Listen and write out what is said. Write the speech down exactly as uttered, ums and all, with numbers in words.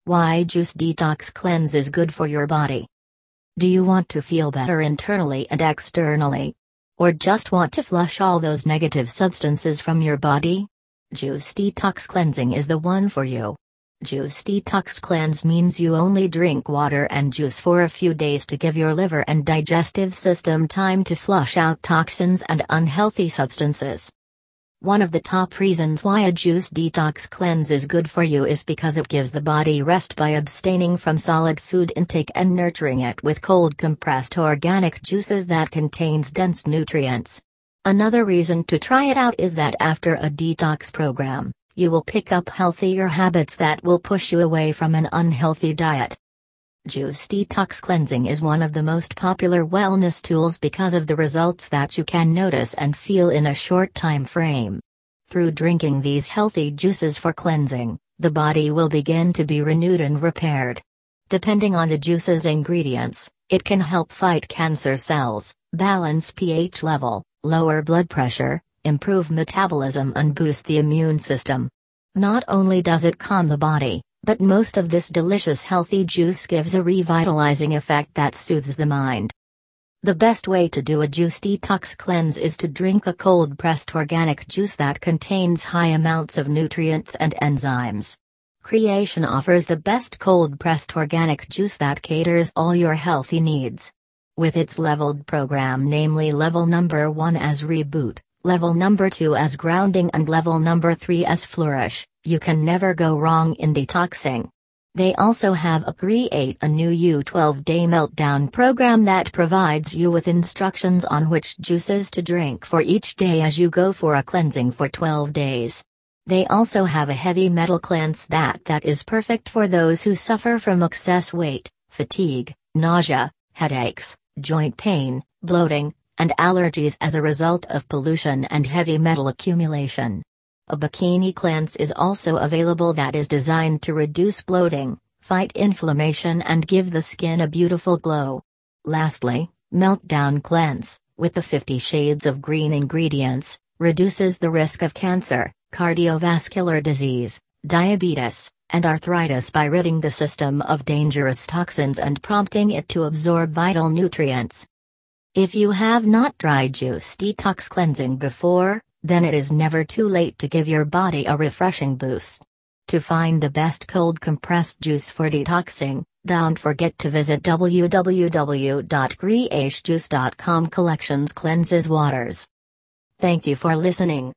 Why Juice Detox Cleanse is good for your body. Do you want to feel better internally and externally? Or just want to flush all those negative substances from your body? Juice Detox Cleansing is the one for you. Juice Detox Cleanse means you only drink water and juice for a few days to give your liver and digestive system time to flush out toxins and unhealthy substances. One of the top reasons why a juice detox cleanse is good for you is because it gives the body rest by abstaining from solid food intake and nurturing it with cold compressed organic juices that contains dense nutrients. Another reason to try it out is that after a detox program, you will pick up healthier habits that will push you away from an unhealthy diet. Juice Detox Cleansing is one of the most popular wellness tools because of the results that you can notice and feel in a short time frame. Through drinking these healthy juices for cleansing, the body will begin to be renewed and repaired. Depending on the juice's ingredients, it can help fight cancer cells, balance pH level, lower blood pressure, improve metabolism and boost the immune system. Not only does it calm the body, but most of this delicious healthy juice gives a revitalizing effect that soothes the mind. The best way to do a juice detox cleanse is to drink a cold-pressed organic juice that contains high amounts of nutrients and enzymes. Creation offers the best cold-pressed organic juice that caters all your healthy needs. With its leveled program, namely level number one as Reboot, level number two as Grounding and level number three as Flourish, you can never go wrong in detoxing. They also have a Create a New You twelve day meltdown program that provides you with instructions on which juices to drink for each day as you go for a cleansing for twelve days. They also have a heavy metal cleanse that that is perfect for those who suffer from excess weight, fatigue, nausea, headaches, joint pain, bloating, and allergies as a result of pollution and heavy metal accumulation. A bikini cleanse is also available that is designed to reduce bloating, fight inflammation and give the skin a beautiful glow. Lastly, Meltdown Cleanse, with the fifty shades of green ingredients, reduces the risk of cancer, cardiovascular disease, diabetes, and arthritis by ridding the system of dangerous toxins and prompting it to absorb vital nutrients. If you have not tried Juice Detox Cleansing before, then it is never too late to give your body a refreshing boost. To find the best cold compressed juice for detoxing, don't forget to visit w w w dot create juice dot com Collections Cleanses Waters. Thank you for listening.